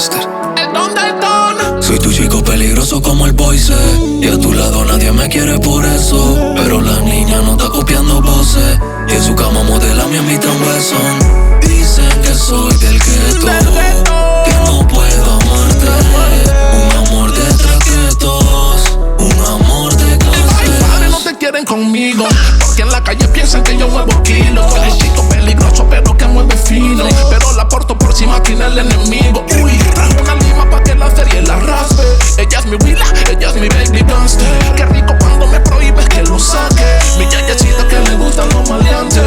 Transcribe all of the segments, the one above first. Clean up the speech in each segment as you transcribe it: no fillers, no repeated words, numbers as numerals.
gangster. El don del don. Soy tu chico peligroso como el Boise, y a tu lado nadie me quiere por eso. Pero la niña no está copiando voces, y en su cama modela me invita un beso. Dicen que soy del gueto, que no puedo amarte. Un amor de traquetos, un amor de cáncer. No te quieren conmigo, porque en la calle piensan que yo muevo kilos. El chico peligroso pero que mueve fino, pero la porto por si maquina el enemigo. Uy, trajo una lima pa' que la serie la raspe. Ella es mi Willa, ella es mi baby gangster. Qué rico cuando me prohíbes que lo saque. Mi yayecita que le gustan los maleantes.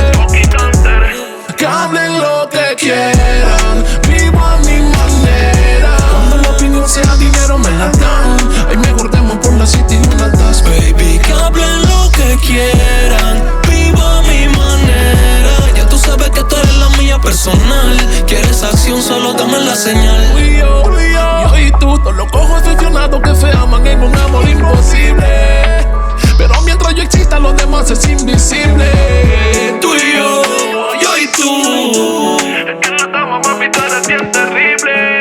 Que hablen lo que quieran, vivo a mi manera. Cuando la opinión sea dinero me la dan. Ay, mejor demos por la city una altas. Baby, que hablen lo que quieran, vivo a mi manera. Ya tú sabes que tú eres la mía personal. ¿Quieres acción? Solo dame la señal. Yo y tú, todos los cojos aficionados que se aman en un amor imposible. Pero mientras yo exista, los demás es invisible. Tú y yo y tú. Es que en la cama, mami, tú eres bien terrible.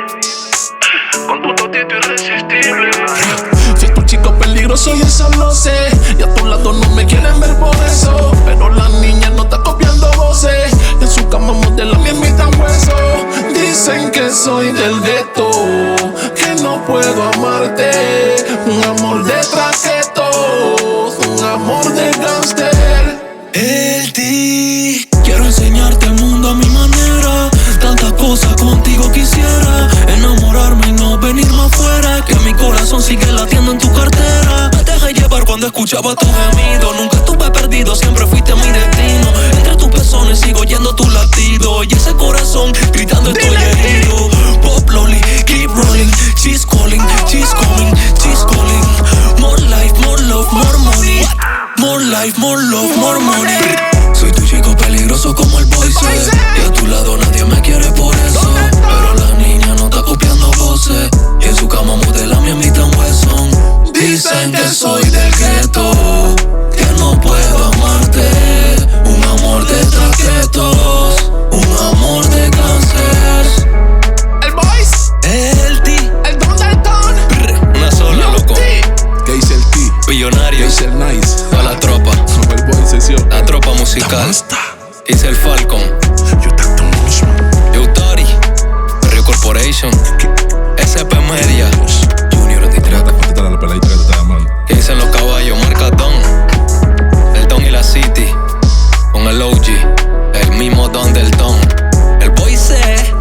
Con tu totito irresistible. Si es tu chico peligroso y eso lo sé, y a tu lado no me quieren ver por eso. Pero la niña no está copiando voces, en su cama modela me invitan hueso. Dicen que soy del gueto, que no puedo amarte. Un amor de traquetos, un amor de gangster. El ti, quiero enseñarte el mundo a mi manera. Tantas cosas contigo quisiera, enamorarme y no venir más afuera. Que mi corazón sigue latiendo en tu cartera. Me deja llevar cuando escuchaba tu gemido. Nunca estuve perdido, siempre fuiste mi destino. Entre tus pezones sigo oyendo tu latido, y ese corazón gritando estoy herido. Pop loli, keep rolling. She's calling, she's coming, she's calling. More life, more love, more money. More life, more love, more money. Soy tu chico peligroso como el Boise, y a tu lado nadie me quiere por eso. Pero la niña no está copiando voces, y en su cama modela me invita un hueso. Dicen que soy del gueto, que no puedo amarte. Un amor de traquetos, un amor de cáncer. El boys, El ti, el don del don. una sola, loco. ¿Qué dice el T? Billonario, ¿Qué dice el Nice? a la tropa, El boy sesión. la tropa musical. Dice el Falcon, Yo tanto mucho. Yo Tari, Rio Corporation, SP Media, Junior Antitrack. Contestar a la peladita que te está llamando. ¿Qué dicen los caballos? Marca Don, el Don y la City, con el OG, el mismo Don del Don. El Boise,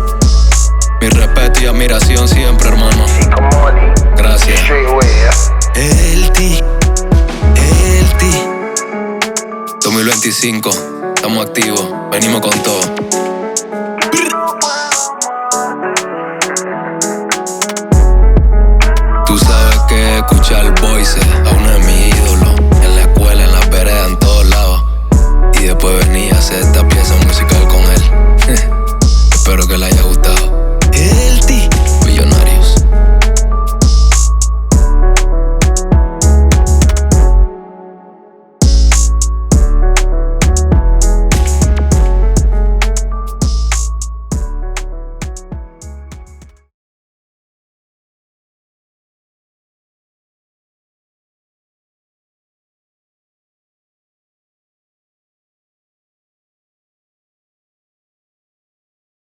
mi respeto y admiración siempre, hermano. Gracias. El T, 2025, estamos activos, venimos con todo.